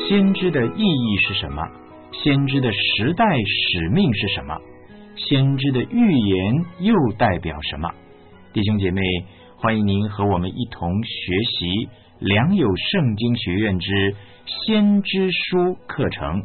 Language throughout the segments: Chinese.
先知的意义是什么？先知的时代使命是什么？先知的预言又代表什么？弟兄姐妹，欢迎您和我们一同学习良友圣经学院之先知书课程。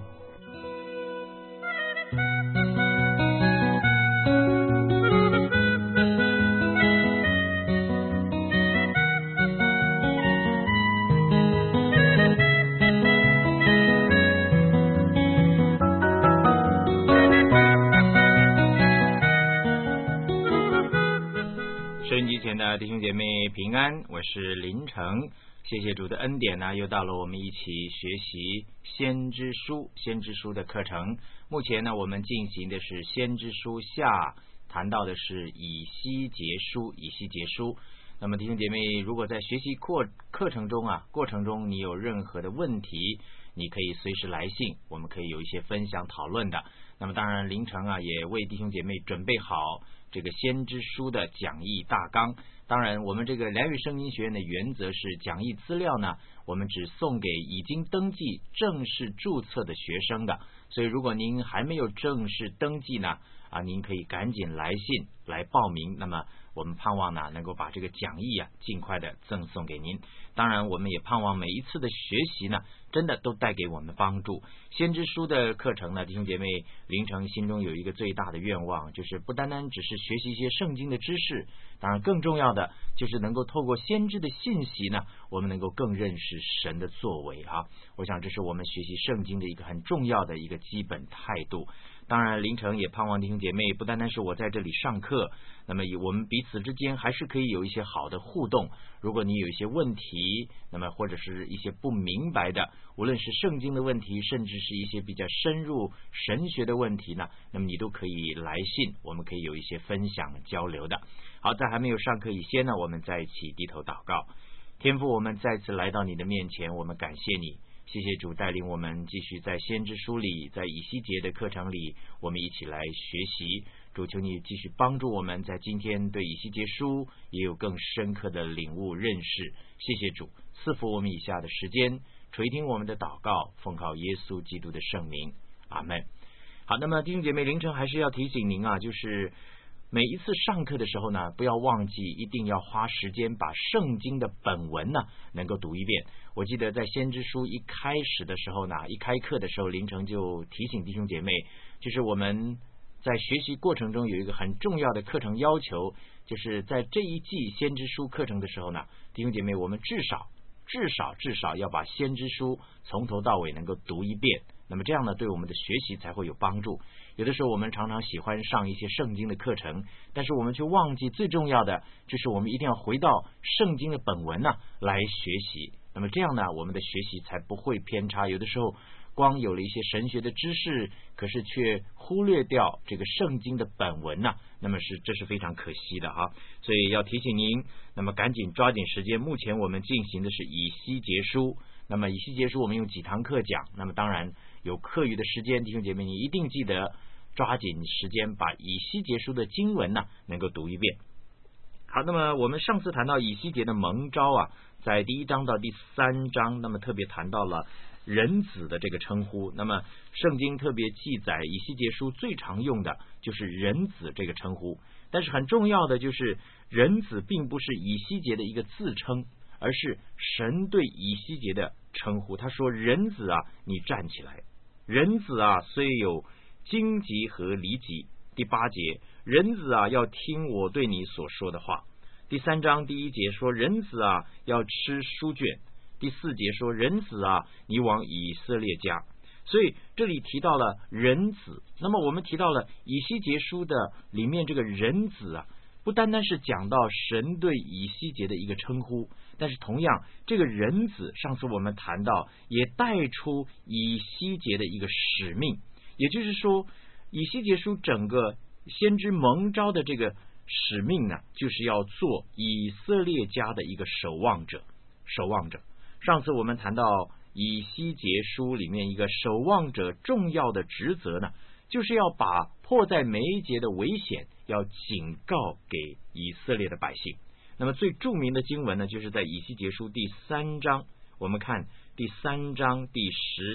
收音机前的弟兄姐妹平安，我是林成，谢谢主的恩典呢，又到了我们一起学习先知书的课程。目前呢，我们进行的是先知书下，谈到的是以西结书。那么弟兄姐妹，如果在学习过程中你有任何的问题，你可以随时来信，我们可以有一些分享讨论的。那么当然林成也为弟兄姐妹准备好这个先知书的讲义大纲。当然我们这个良友圣经学院的原则是讲义资料呢，我们只送给已经登记正式注册的学生的，所以如果您还没有正式登记呢，您可以赶紧来信来报名，那么我们盼望呢能够把这个讲义尽快的赠送给您。当然我们也盼望每一次的学习呢真的都带给我们帮助。先知书的课程呢，弟兄姐妹，林成心中有一个最大的愿望，就是不单单只是学习一些圣经的知识，当然更重要的就是能够透过先知的信息呢，我们能够更认识神的作为我想这是我们学习圣经的一个很重要的一个基本态度。当然林成也盼望弟兄姐妹不单单是我在这里上课，那么我们彼此之间还是可以有一些好的互动。如果你有一些问题，那么或者是一些不明白的，无论是圣经的问题，甚至是一些比较深入神学的问题呢，那么你都可以来信，我们可以有一些分享交流的。好，在还没有上课以前呢，我们在一起低头祷告。天父，我们再次来到你的面前，我们感谢你，谢谢主带领我们继续在先知书里，在以西结的课程里，我们一起来学习。主，求你继续帮助我们在今天对以西结书也有更深刻的领悟认识。谢谢主赐福我们以下的时间，垂听我们的祷告，奉靠耶稣基督的圣名，阿们。好，那么弟兄姐妹，凌晨还是要提醒您就是每一次上课的时候呢，不要忘记一定要花时间把圣经的本文呢能够读一遍。我记得在先知书一开始的时候呢，一开课的时候，凌晨就提醒弟兄姐妹，就是我们在学习过程中有一个很重要的课程要求，就是在这一季先知书课程的时候呢，弟兄姐妹，我们至少要把先知书从头到尾能够读一遍，那么这样呢对我们的学习才会有帮助。有的时候我们常常喜欢上一些圣经的课程，但是我们却忘记最重要的就是我们一定要回到圣经的本文来学习，那么这样呢我们的学习才不会偏差。有的时候光有了一些神学的知识，可是却忽略掉这个圣经的本文那么这是非常可惜的所以要提醒您，那么赶紧抓紧时间。目前我们进行的是以西结书，那么以西结书我们用几堂课讲，那么当然有课余的时间，弟兄姐妹你一定记得抓紧时间把以西结书的经文能够读一遍。好，那么我们上次谈到以西结的蒙召在第1章到第3章，那么特别谈到了人子的这个称呼。那么圣经特别记载以西结书最常用的就是人子这个称呼，但是很重要的就是人子并不是以西结的一个自称，而是神对以西结的称呼。他说人子你站起来，人子虽有荆棘和离棘。第8节，人子要听我对你所说的话。第3章第1节说人子要吃书卷。第4节说人子你往以色列家。所以这里提到了人子，那么我们提到了以西结书的里面这个人子不单单是讲到神对以西结的一个称呼，但是同样这个人子上次我们谈到也带出以西结的一个使命，也就是说以西结书整个先知蒙召的这个使命就是要做以色列家的一个守望者。上次我们谈到以西结书里面一个守望者重要的职责就是要把迫在眉睫的危险要警告给以色列的百姓。那么最著名的经文就是在以西结书第3章， 我们看第3章第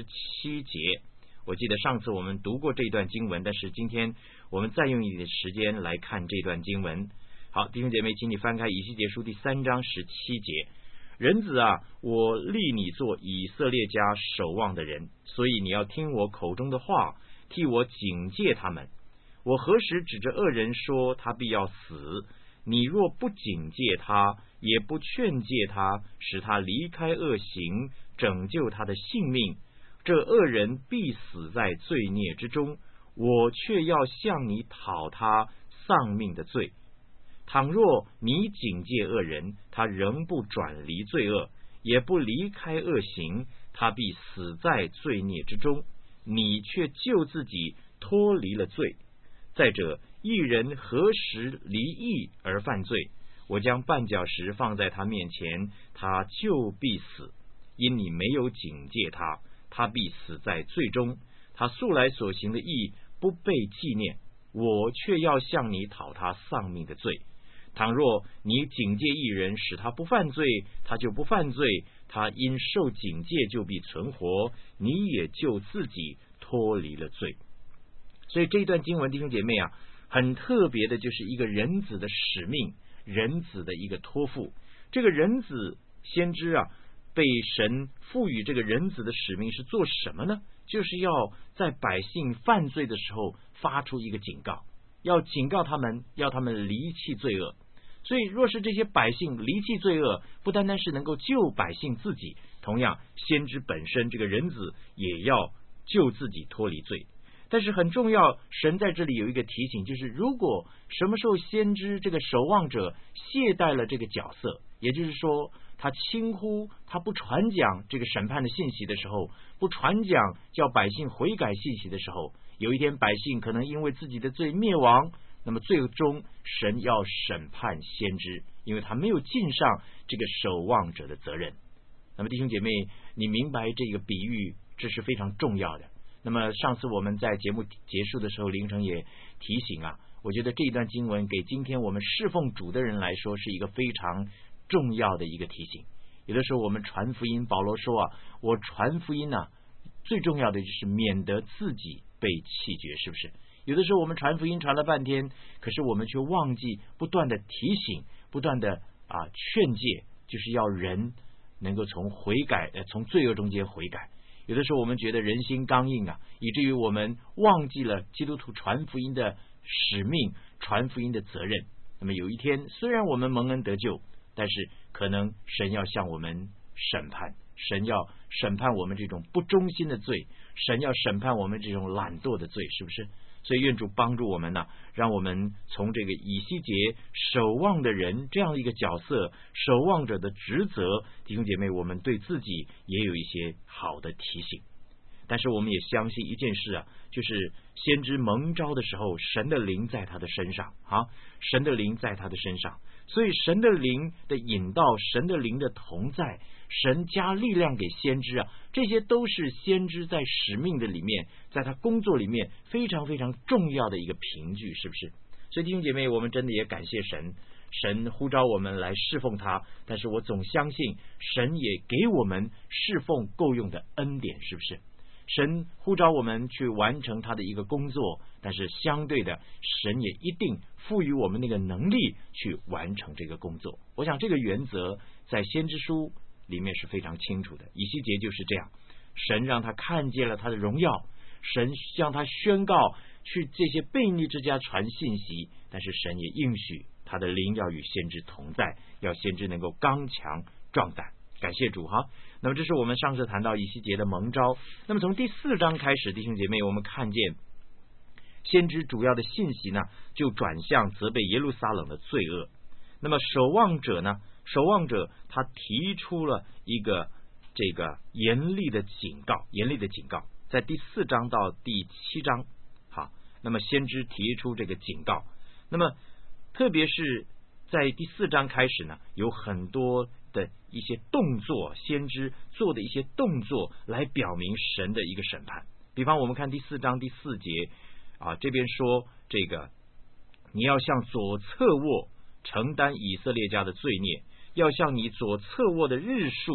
17节。我记得上次我们读过这段经文，但是今天我们再用一点时间来看这段经文。好，弟兄姐妹，请你翻开以西结书第3章17节。人子啊，我立你做以色列家守望的人，所以你要听我口中的话，替我警戒他们。我何时指着恶人说他必要死？你若不警戒他，也不劝诫他，使他离开恶行，拯救他的性命，这恶人必死在罪孽之中，我却要向你讨他丧命的罪。倘若你警戒恶人，他仍不转离罪恶，也不离开恶行，他必死在罪孽之中，你却救自己脱离了罪。再者，义人何时离义而犯罪？我将绊脚石放在他面前，他就必死，因你没有警戒他，他必死在罪中。他素来所行的义不被纪念，我却要向你讨他丧命的罪。倘若你警戒义人，使他不犯罪，他就不犯罪，他因受警戒就必存活，你也就自己脱离了罪。所以这一段经文，弟兄姐妹啊，很特别的，就是一个人子的使命，人子的一个托付。这个人子先知啊，被神赋予这个人子的使命是做什么呢？就是要在百姓犯罪的时候发出一个警告，要警告他们，要他们离弃罪恶。所以若是这些百姓离弃罪恶，不单单是能够救百姓自己，同样先知本身这个人子也要救自己脱离罪。但是很重要，神在这里有一个提醒，就是如果什么时候先知这个守望者懈怠了这个角色，也就是说他轻忽，他不传讲这个审判的信息的时候，不传讲叫百姓悔改信息的时候，有一天百姓可能因为自己的罪灭亡，那么最终神要审判先知，因为他没有尽上这个守望者的责任。那么弟兄姐妹，你明白这个比喻，这是非常重要的。那么上次我们在节目结束的时候，凌晨也提醒啊，我觉得这一段经文给今天我们侍奉主的人来说是一个非常重要的一个提醒。有的时候我们传福音，保罗说啊，我传福音啊，最重要的就是免得自己被弃绝，是不是？有的时候我们传福音传了半天，可是我们却忘记不断的提醒，不断的劝诫，就是要人能够从从罪恶中间悔改。有的时候我们觉得人心刚硬啊，以至于我们忘记了基督徒传福音的使命，传福音的责任。那么有一天，虽然我们蒙恩得救，但是可能神要向我们审判，神要审判我们这种不忠心的罪，神要审判我们这种懒惰的罪，是不是？所以愿主帮助我们呢，让我们从这个以西结守望的人这样一个角色，守望者的职责，弟兄姐妹，我们对自己也有一些好的提醒。但是我们也相信一件事啊，就是先知蒙召的时候，神的灵在他的身上啊，神的灵在他的身上，所以神的灵的引导，神的灵的同在，神加力量给先知啊，这些都是先知在使命的里面，在他工作里面非常非常重要的一个凭据，是不是？所以弟兄姐妹，我们真的也感谢神，神呼召我们来侍奉他，但是我总相信神也给我们侍奉够用的恩典，是不是？神呼召我们去完成他的一个工作，但是相对的，神也一定赋予我们那个能力去完成这个工作。我想这个原则在先知书里面是非常清楚的。以西结就是这样，神让他看见了他的荣耀，神向他宣告去这些悖逆之家传信息，但是神也应许他的灵要与先知同在，要先知能够刚强壮胆。感谢主哈。那么这是我们上次谈到以西结的蒙召。那么从第4章开始，弟兄姐妹，我们看见先知主要的信息呢，就转向责备耶路撒冷的罪恶。那么守望者呢，守望者他提出了一个这个严厉的警告，在第4章到第7章。好，那么先知提出这个警告，那么特别是在第4章开始呢，有很多的一些动作，先知做的一些动作来表明神的一个审判。比方我们看第4章第4节这边说这个你要向左侧卧承担以色列家的罪孽，要向你左侧卧的日数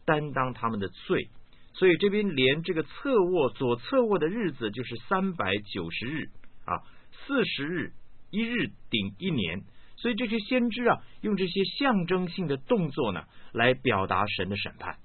担当他们的罪。所以这边连这个左侧卧的日子就是390日啊，40日1日顶1年。所以这些先知啊，用这些象征性的动作呢，来表达神的审判，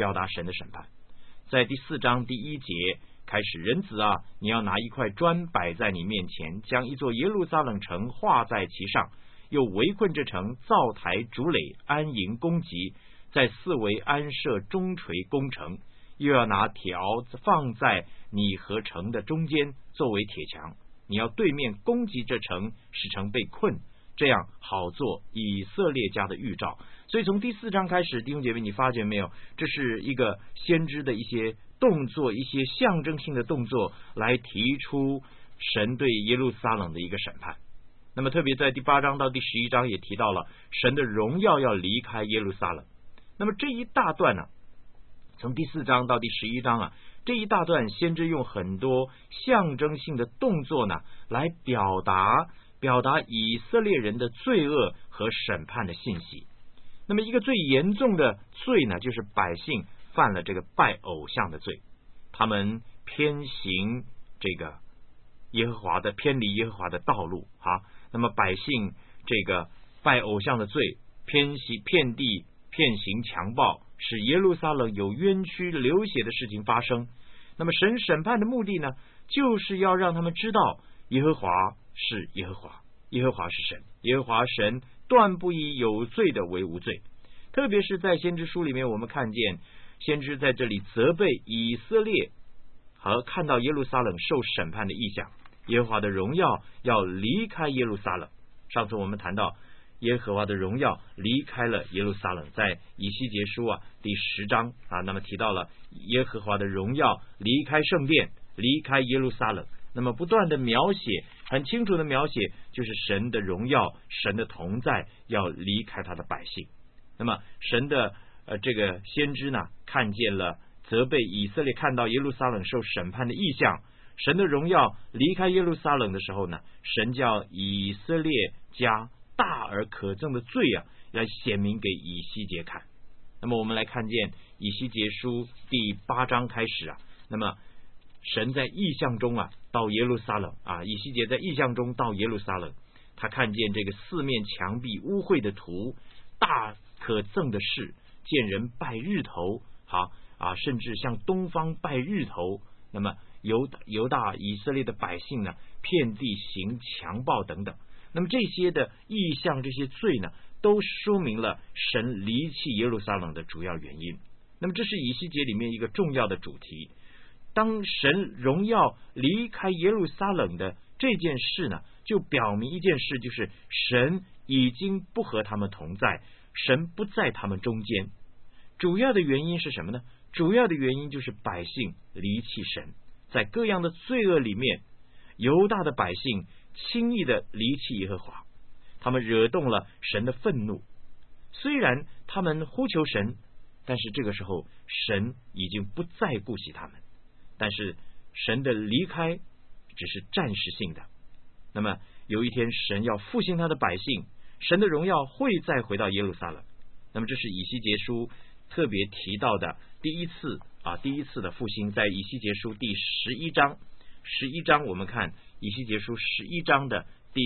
在第4章第1节开始，人子啊，你要拿一块砖摆在你面前，将一座耶路撒冷城画在其上，又围困这城，造台筑垒，安营攻击，在四围安设中锤攻城，又要拿条放在你和城的中间作为铁墙，你要对面攻击这城，使城被困，这样好做以色列家的预兆。所以从第4章开始，弟兄姐妹，你发觉没有，这是一个先知的一些动作，一些象征性的动作，来提出神对耶路撒冷的一个审判。那么特别在第8章到第11章也提到了神的荣耀要离开耶路撒冷。那么这一大段呢，从第4章到第11章啊，这一大段先知用很多象征性的动作呢，来表达以色列人的罪恶和审判的信息。那么一个最严重的罪呢，就是百姓犯了这个拜偶像的罪，他们偏离耶和华的道路啊。那么百姓这个拜偶像的罪，偏行强暴，使耶路撒冷有冤屈流血的事情发生。那么神审判的目的呢，就是要让他们知道耶和华是耶和华，耶和华是神，耶和华神断不以有罪的为无罪。特别是在先知书里面，我们看见先知在这里责备以色列和看到耶路撒冷受审判的意象，耶和华的荣耀要离开耶路撒冷。上次我们谈到耶和华的荣耀离开了耶路撒冷，在以西结书第10章那么提到了耶和华的荣耀离开圣殿，离开耶路撒冷。那么不断的描写，很清楚的描写，就是神的荣耀，神的同在要离开他的百姓。那么神的这个先知呢，看见了责备以色列看到耶路撒冷受审判的意象，神的荣耀离开耶路撒冷的时候呢，神叫以色列家大而可憎的罪来显明给以西结看。那么我们来看见以西结书第8章开始那么神在异象中到耶路撒冷以西结在异象中到耶路撒冷，他看见这个四面墙壁污秽的图，大可憎的事，见人拜日头甚至向东方拜日头。那么犹大以色列的百姓呢，遍地行强暴等等。那么这些的异象，这些罪呢，都说明了神离弃耶路撒冷的主要原因。那么这是以西结里面一个重要的主题。当神荣耀离开耶路撒冷的这件事呢，就表明一件事，就是神已经不和他们同在，神不在他们中间。主要的原因是什么呢？主要的原因就是百姓离弃神，在各样的罪恶里面，犹大的百姓轻易的离弃耶和华，他们惹动了神的愤怒。虽然他们呼求神，但是这个时候神已经不再顾惜他们。但是神的离开只是暂时性的，那么有一天神要复兴他的百姓，神的荣耀会再回到耶路撒冷。那么这是以西结书特别提到的第一次的复兴，在以西结书第11章我们看以西结书11章的第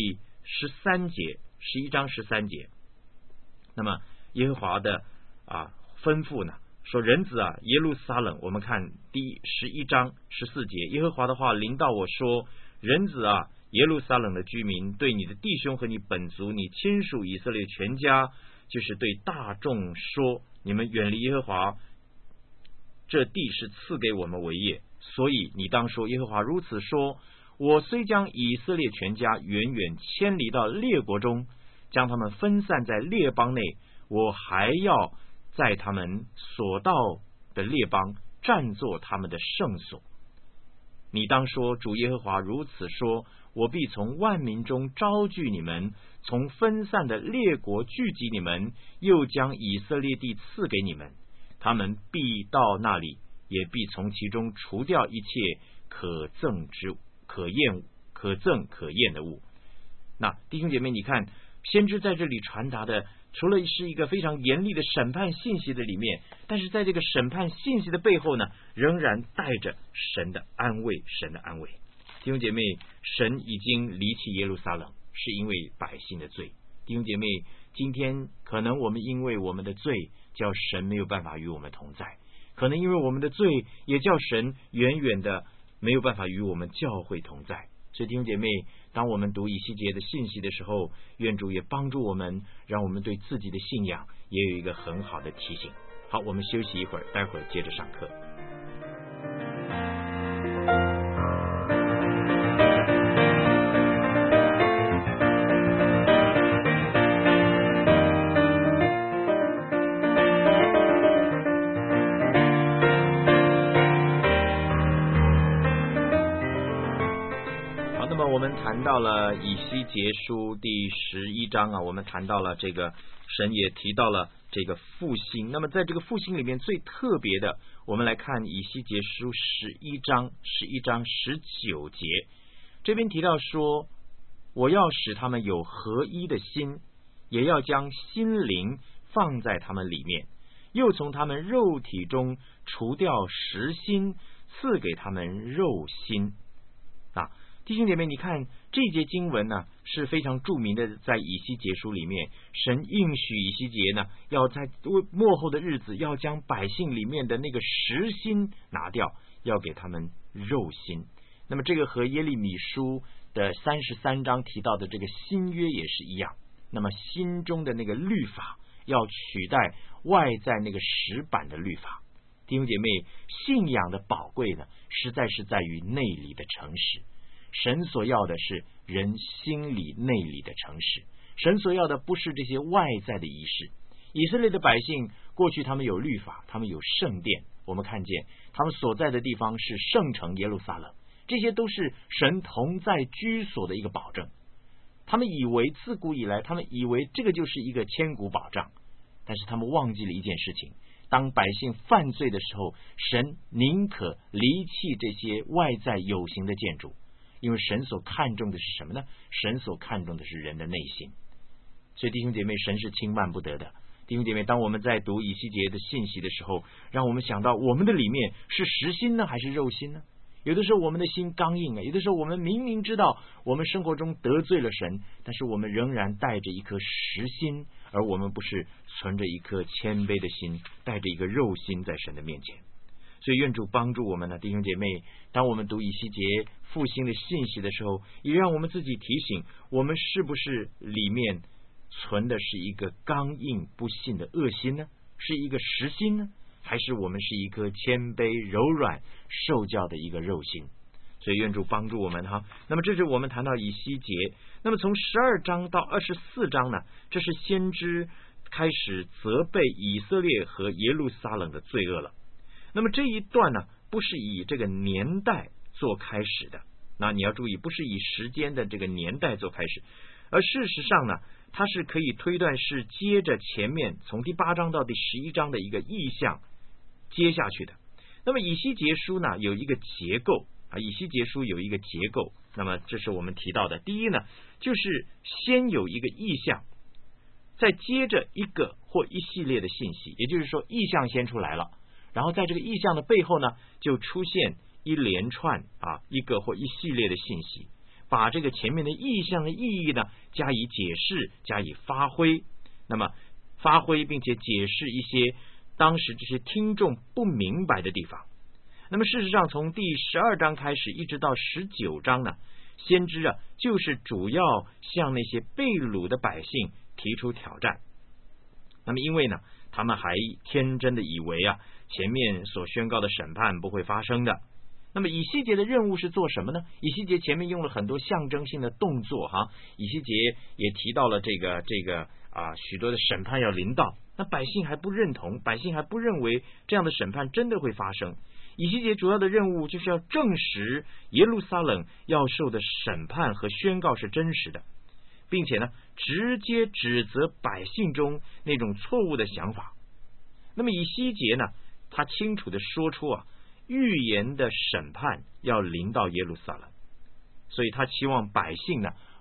13节，11章13节。那么耶和华的吩咐呢，说人子耶路撒冷，我们看第11章14节，耶和华的话临到我说，人子耶路撒冷的居民对你的弟兄和你本族，你亲属以色列全家，就是对大众说，你们远离耶和华，这地是赐给我们为业，所以你当说，耶和华如此说，我虽将以色列全家远远迁离到列国中，将他们分散在列邦内，我还要在他们所到的列邦占作他们的圣所。你当说，主耶和华如此说，我必从万民中招聚你们，从分散的列国聚集你们，又将以色列地赐给你们，他们必到那里，也必从其中除掉一切可憎可厌的物。那弟兄姐妹，你看先知在这里传达的，除了是一个非常严厉的审判信息的里面，但是在这个审判信息的背后呢，仍然带着神的安慰，神的安慰。弟兄姐妹，神已经离弃耶路撒冷，是因为百姓的罪。弟兄姐妹，今天可能我们因为我们的罪，叫神没有办法与我们同在，可能因为我们的罪，也叫神远远的没有办法与我们教会同在。所以弟兄姐妹，当我们读以西结的信息的时候，愿主也帮助我们，让我们对自己的信仰也有一个很好的提醒。好，我们休息一会儿，待会儿接着上课。我们谈到了以西结书第11章啊，我们谈到了这个神也提到了这个复兴。那么在这个复兴里面最特别的，我们来看以西结书11章19节，这边提到说，我要使他们有合一的心，也要将心灵放在他们里面，又从他们肉体中除掉实心，赐给他们肉心啊。弟兄姐妹，你看这节经文呢是非常著名的，在以西结书里面，神应许以西结呢，要在末后的日子，要将百姓里面的那个实心拿掉，要给他们肉心。那么这个和耶利米书的33章提到的这个新约也是一样，那么心中的那个律法要取代外在那个石板的律法。弟兄姐妹，信仰的宝贵呢，实在是在于内里的诚实。神所要的是人心里内里的诚实，神所要的不是这些外在的仪式。以色列的百姓过去他们有律法，他们有圣殿，我们看见他们所在的地方是圣城耶路撒冷，这些都是神同在居所的一个保证。他们以为自古以来，他们以为这个就是一个千古保障，但是他们忘记了一件事情，当百姓犯罪的时候，神宁可离弃这些外在有形的建筑，因为神所看重的是什么呢？神所看重的是人的内心。所以弟兄姐妹，神是轻慢不得的。弟兄姐妹，当我们在读以西结的信息的时候，让我们想到我们的里面是实心呢，还是肉心呢？有的时候我们的心刚硬，有的时候我们明明知道我们生活中得罪了神，但是我们仍然带着一颗实心，而我们不是存着一颗谦卑的心，带着一个肉心在神的面前。所以愿主帮助我们呢，弟兄姐妹，当我们读以西结复兴的信息的时候，也让我们自己提醒，我们是不是里面存的是一个刚硬不信的恶心呢？是一个实心呢？还是我们是一颗谦卑柔软受教的一个肉心？所以愿主帮助我们哈。那么这是我们谈到以西结，那么从12章到24章呢，这是先知开始责备以色列和耶路撒冷的罪恶了。那么这一段呢，不是以这个年代做开始的，那你要注意，不是以时间的这个年代做开始，而事实上呢，它是可以推断是接着前面从第8章到第11章的一个意象接下去的。那么以西结书呢有一个结构啊，以西结书有一个结构，那么这是我们提到的。第一呢，就是先有一个意象，再接着一个或一系列的信息，也就是说意象先出来了，然后在这个意象的背后呢，就出现一连串一个或一系列的信息，把这个前面的意象的意义呢加以解释，加以发挥。那么发挥并且解释一些当时这些听众不明白的地方。那么事实上从第12章开始一直到19章呢，先知就是主要向那些被掳的百姓提出挑战。那么因为呢，他们还天真的以为前面所宣告的审判不会发生的。那么以西结的任务是做什么呢？以西结前面用了很多象征性的动作以西结也提到了这个许多的审判要临到，那百姓还不认同，百姓还不认为这样的审判真的会发生。以西结主要的任务就是要证实耶路撒冷要受的审判和宣告是真实的，并且呢直接指责百姓中那种错误的想法。那么以西结呢，他清楚的说出预言的审判要临到耶路撒冷，所以他期望百姓呢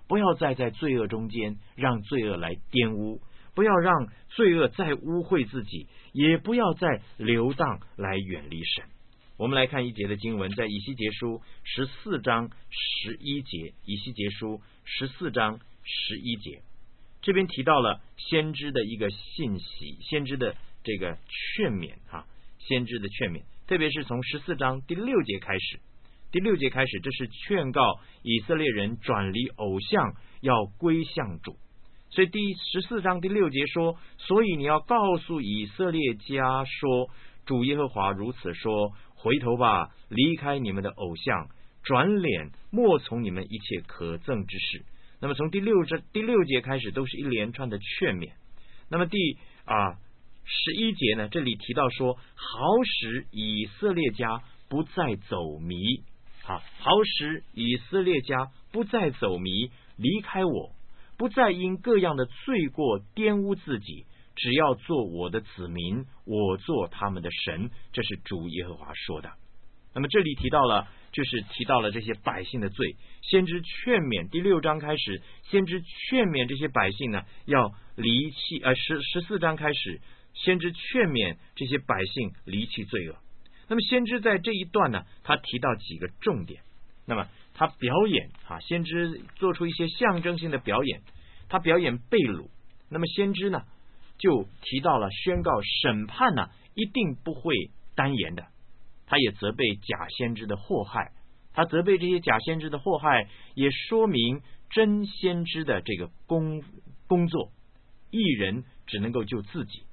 不要再在罪恶中间让罪恶来玷污，不要让罪恶再污秽自己，也不要再流荡来远离神。我们来看一节的经文，在以西结书14章11节，以西结书14章11节，这边提到了先知的一个信息，先知的这个劝勉先知的劝勉，特别是从14章第6节开始，这是劝告以色列人转离偶像，要归向主。所以第14章第6节说，所以你要告诉以色列家说，主耶和华如此说，回头吧，离开你们的偶像，转脸莫从你们一切可憎之事。那么从第六节开始都是一连串的劝勉。那么第11节呢，这里提到说，好使以色列家不再走迷，好使以色列家不再走迷，离开我，不再因各样的罪过玷污自己，只要做我的子民，我做他们的神，这是主耶和华说的。那么这里提到了这些百姓的罪，先知劝勉，第6章开始，先知劝勉这些百姓呢，要离弃14章开始，先知劝勉这些百姓离弃罪恶。那么先知在这一段呢，他提到几个重点。那么他表演先知做出一些象征性的表演，他表演被掳。那么先知呢就提到了宣告审判呢一定不会单言的，他也责备假先知的祸害，他责备这些假先知的祸害，也说明真先知的这个工作，义人只能够救自己，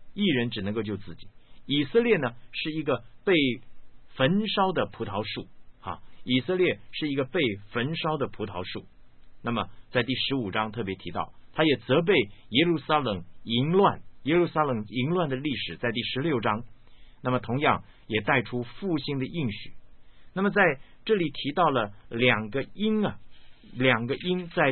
以色列呢是一个被焚烧的葡萄树以色列是一个被焚烧的葡萄树。那么在第15章特别提到，他也责备耶路撒冷淫乱的历史，在第16章。那么同样也带出复兴的应许。那么在这里提到了两个因在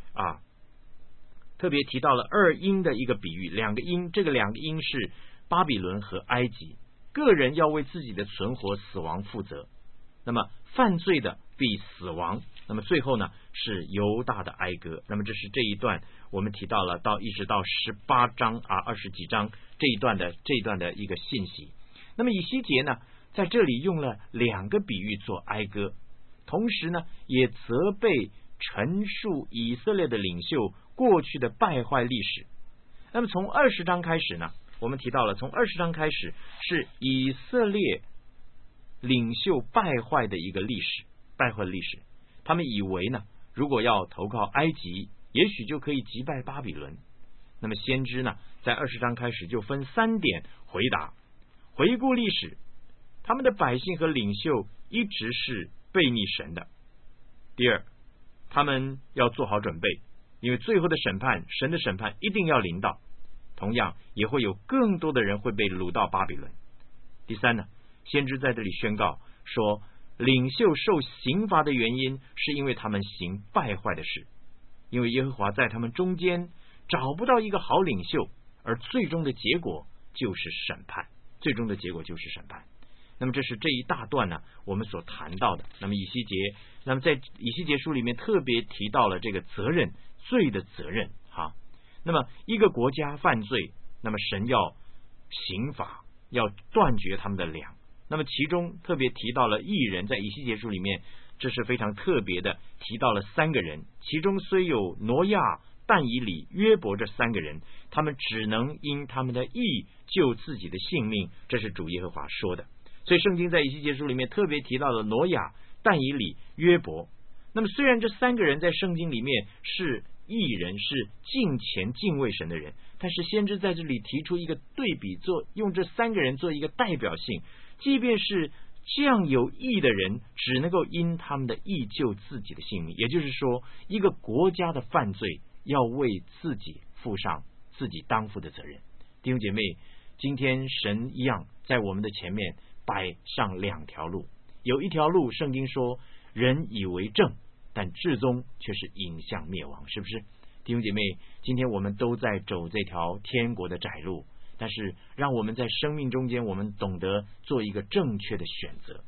特别提到了二因的一个比喻，这个两个因是巴比伦和埃及，个人要为自己的存活死亡负责。那么犯罪的必死亡。那么最后呢是犹大的哀歌。那么这是这一段我们提到了一直到18章20几章这一段的一个信息。那么以西结呢在这里用了两个比喻做哀歌，同时呢也责备陈述以色列的领袖过去的败坏历史。那么从20章开始呢，我们提到了从20章开始是以色列领袖败坏的一个历史。他们以为呢如果要投靠埃及，也许就可以击败巴比伦。那么先知呢在20章开始就分3点回答，回顾历史，他们的百姓和领袖一直是悖逆神的。第二，他们要做好准备，因为最后的审判，神的审判一定要临到，同样也会有更多的人会被掳到巴比伦。第三呢，先知在这里宣告说，领袖受刑罚的原因是因为他们行败坏的事，因为耶和华在他们中间找不到一个好领袖，而最终的结果就是审判。那么这是这一大段呢我们所谈到的。那么在以西结书里面特别提到了这个责任，罪的责任那么一个国家犯罪，那么神要刑罚，要断绝他们的粮。那么其中特别提到了义人，在以西结书里面这是非常特别的，提到了3个人，其中虽有挪亚、但以理、约伯这3个人，他们只能因他们的义救自己的性命，这是主耶和华说的。所以圣经在以西结书里面特别提到了挪亚、但以理、约伯。那么虽然这3个人在圣经里面是义人，是敬虔敬畏神的人，但是先知在这里提出一个对比，用这3个人做一个代表性，即便是这样有义的人，只能够因他们的义救自己的性命。也就是说，一个国家的犯罪要为自己负上自己当负的责任。弟兄姐妹，今天神一样在我们的前面摆上2条路，有一条路圣经说人以为正，但至终却是引向灭亡，是不是？弟兄姐妹，今天我们都在走这条天国的窄路，但是让我们在生命中间我们懂得做一个正确的选择。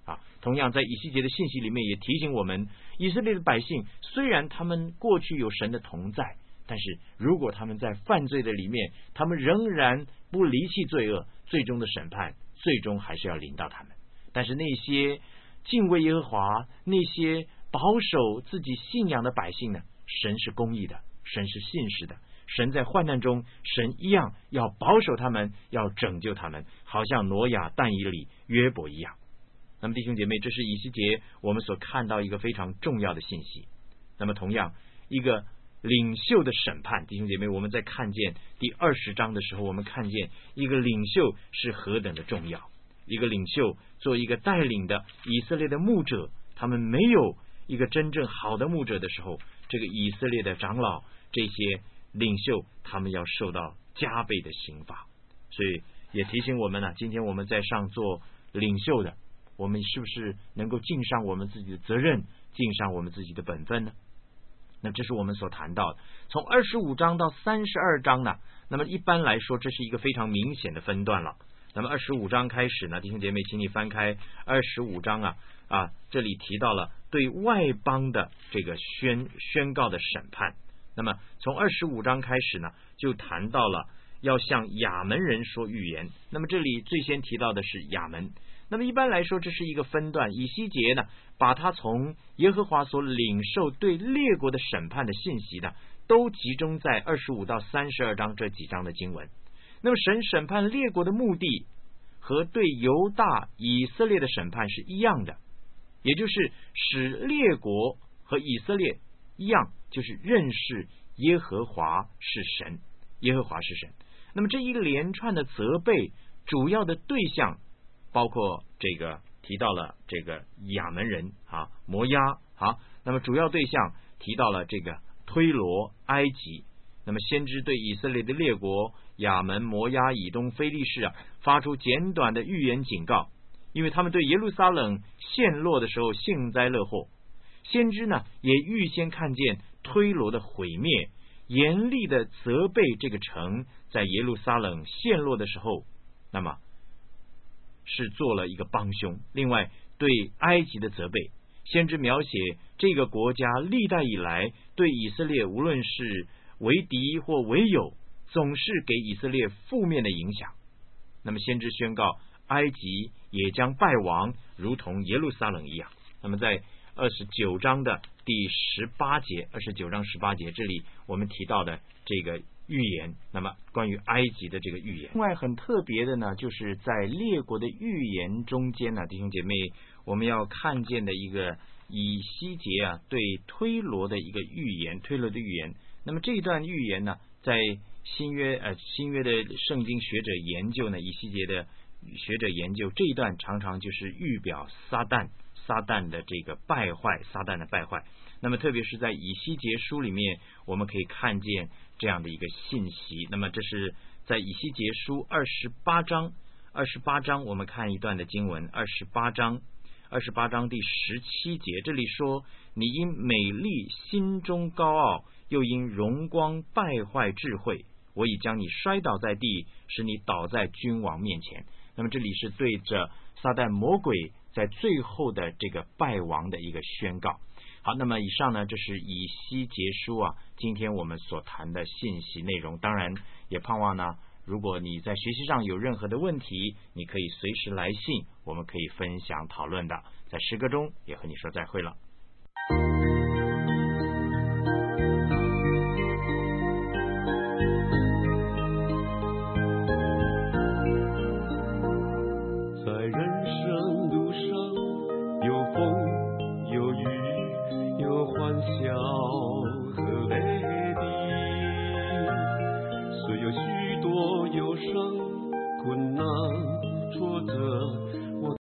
同样在以西结的信息里面也提醒我们，以色列的百姓虽然他们过去有神的同在，但是如果他们在犯罪的里面，他们仍然不离弃罪恶，最终的审判最终还是要临到他们。但是那些敬畏耶和华，那些保守自己信仰的百姓呢，神是公义的，神是信实的，神在患难中，神一样要保守他们，要拯救他们，好像挪亚、但以理、约伯一样。那么弟兄姐妹，这是以西结我们所看到一个非常重要的信息。那么同样一个领袖的审判，弟兄姐妹，我们在看见第20章的时候，我们看见一个领袖是何等的重要。一个领袖做一个带领的以色列的牧者，他们没有一个真正好的牧者的时候，这个以色列的长老，这些领袖，他们要受到加倍的刑罚。所以也提醒我们呢，今天我们在上做领袖的，我们是不是能够尽上我们自己的责任，尽上我们自己的本分呢？那这是我们所谈到的。从25章到32章呢，那么一般来说这是一个非常明显的分段了。那么25章开始呢，弟兄姐妹请你翻开25章这里提到了对外邦的这个宣告的审判。那么从25章开始呢，就谈到了要向亚门人说预言。那么这里最先提到的是亚门。那么一般来说这是一个分段，以西结呢把他从耶和华所领受对列国的审判的信息呢，都集中在25到32章这几章的经文。那么神审判列国的目的和对犹大以色列的审判是一样的，也就是使列国和以色列一样，就是认识耶和华是神，耶和华是神。那么这一连串的责备主要的对象包括这个提到了这个亚门人摩押那么主要对象提到了这个推罗、埃及。那么先知对以色列的列国亚门、摩押、以东、非利士发出简短的预言警告，因为他们对耶路撒冷陷落的时候幸灾乐祸。先知呢也预先看见推罗的毁灭，严厉的责备这个城在耶路撒冷陷落的时候，那么是做了一个帮凶。另外对埃及的责备，先知描写这个国家历代以来对以色列无论是为敌或为友，总是给以色列负面的影响。那么先知宣告埃及也将败亡，如同耶路撒冷一样。那么在29章的第18节，29章18节，这里我们提到的这个预言，那么关于埃及的这个预言。另外很特别的呢，就是在列国的预言中间呢，弟兄姐妹，我们要看见的一个以西结对推罗的一个预言，推罗的预言。那么这一段预言呢，在新约的圣经学者研究呢，以西结的学者研究这一段常常就是预表撒旦的这个败坏，撒旦的败坏。那么特别是在以西结书里面，我们可以看见这样的一个信息。那么这是在以西结书28章我们看一段的经文。28章第17节，这里说，你因美丽心中高傲，又因荣光败坏智慧，我已将你摔倒在地，使你倒在君王面前。那么这里是对着撒旦魔鬼在最后的这个败亡的一个宣告。好，那么以上呢，这是以西结书今天我们所谈的信息内容。当然也盼望呢，如果你在学习上有任何的问题，你可以随时来信，我们可以分享讨论的。在诗歌中也和你说再会了。 在人生路上，有风有雨，有欢笑和泪滴，虽有许多忧伤、困难、挫折，